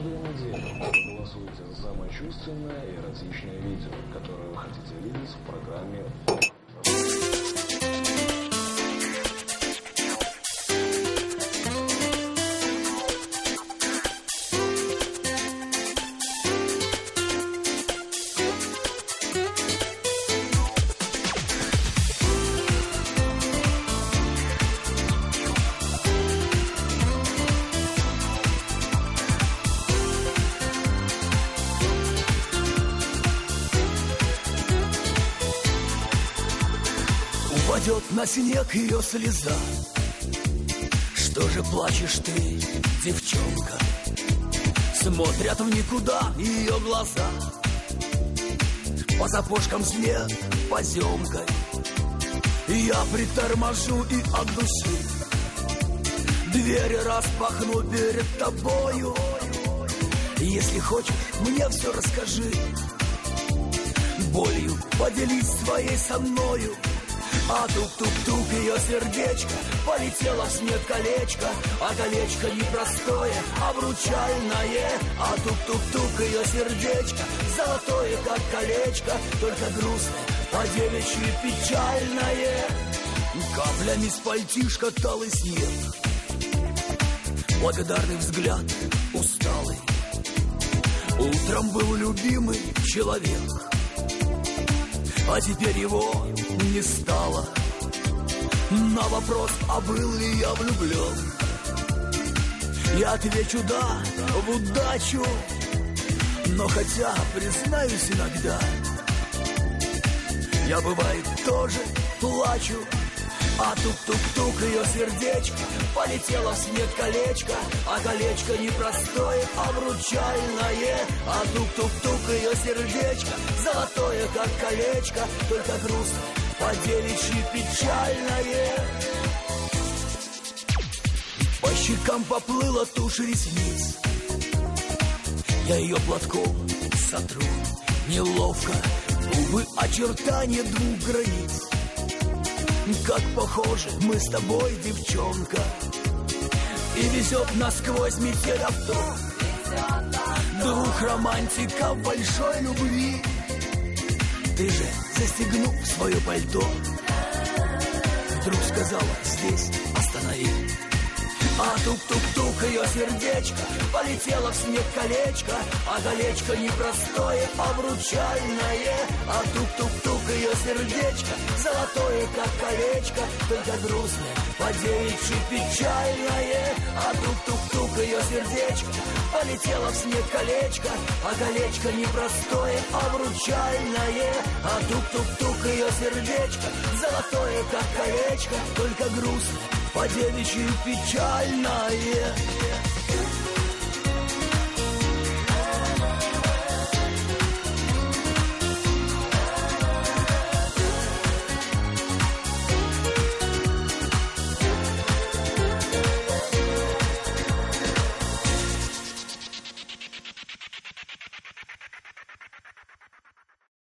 Каждую неделю голосуйте за самое чувственное и эротичное видео, которое вы хотите видеть в программе. Упадет на снег ее слеза. Что же плачешь ты, девчонка? Смотрят в никуда ее глаза. По сапожкам снег поземкой. Я приторможу и от души двери распахну перед тобою. Если хочешь, мне все расскажи. Болью поделись своей со мною. А тук-тук-тук ее сердечко полетело в снег колечко. А колечко непростое, обручальное. А тук-тук-тук ее сердечко золотое, как колечко, только грустное, по-девичьи печальное. Каплями с пальтишка талый снег, благодарный взгляд усталый. Утром был любимый человек, а теперь его не стало. На вопрос, а был ли я влюблен, я отвечу да, в удачу. Но хотя, признаюсь иногда, я бывает тоже плачу. А тук-тук-тук ее сердечко полетело в снег колечко. А колечко непростое, обручальное. А тук-тук-тук ее сердечко золотое, как колечко, только грустное, по-девичьи печальное. По щекам поплыла тушь ресниц. Я ее платком сотру неловко. Увы, очертания двух границ. Как похожи мы с тобой, девчонка. И везет насквозь метель авто. Двух романтиков большой любви. Ты же, застегнув свое пальто, вдруг сказала: здесь останови. А тук-тук-тук ее сердечко полетело в снег колечко. А колечко непростое, обручальное. А тук-тук-тук ее сердечко золотое, как колечко, только грустное, по-девичьи печальное. А тук-тук-тук ее сердечко полетело в снег колечко. А колечко непростое, обручальное. А тук-тук-тук ее сердечко золотое, как колечко, только грустное, по-девичьи печальное.